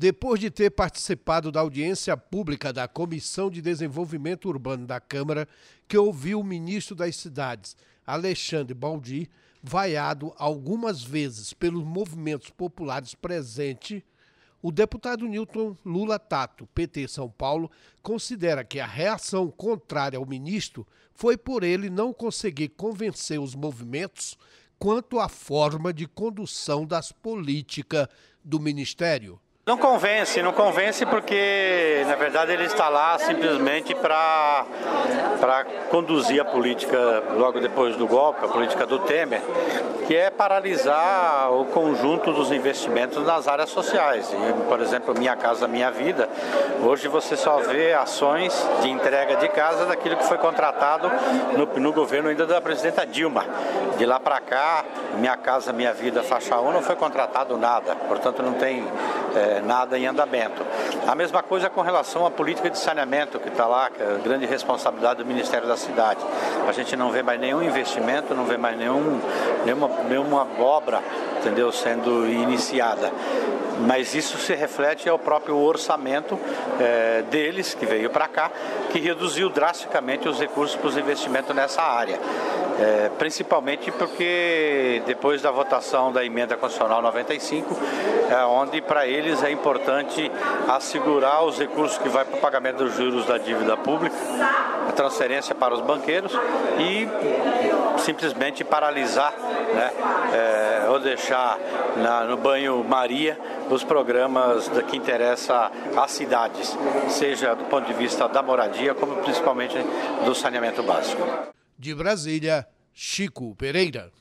Depois de ter participado da audiência pública da Comissão de Desenvolvimento Urbano da Câmara, que ouviu o ministro das Cidades, Alexandre Baldi, vaiado algumas vezes pelos movimentos populares presentes, o deputado Newton Lula Tato, PT São Paulo, considera que a reação contrária ao ministro foi por ele não conseguir convencer os movimentos quanto à forma de condução das políticas do Ministério. Não convence porque, na verdade, ele está lá simplesmente para conduzir a política logo depois do golpe, a política do Temer, que é paralisar o conjunto dos investimentos nas áreas sociais. E, por exemplo, Minha Casa Minha Vida, hoje você só vê ações de entrega de casa daquilo que foi contratado no governo ainda da presidenta Dilma. De lá para cá, Minha Casa Minha Vida faixa 1 não foi contratado nada, portanto não tem nada em andamento. A mesma coisa com relação à política de saneamento que está lá, que é a grande responsabilidade do Ministério da Cidade. A gente não vê mais nenhum investimento, não vê mais nenhuma obra, entendeu, sendo iniciada. Mas isso se reflete ao próprio orçamento deles, que veio para cá, que reduziu drasticamente os recursos para os investimentos nessa área. Principalmente porque depois da votação da emenda constitucional 95, onde para eles é importante assegurar os recursos que vai para o pagamento dos juros da dívida pública, a transferência para os banqueiros e simplesmente paralisar, ou deixar no banho-maria os programas que interessam às cidades, seja do ponto de vista da moradia, como principalmente do saneamento básico. De Brasília, Chico Pereira.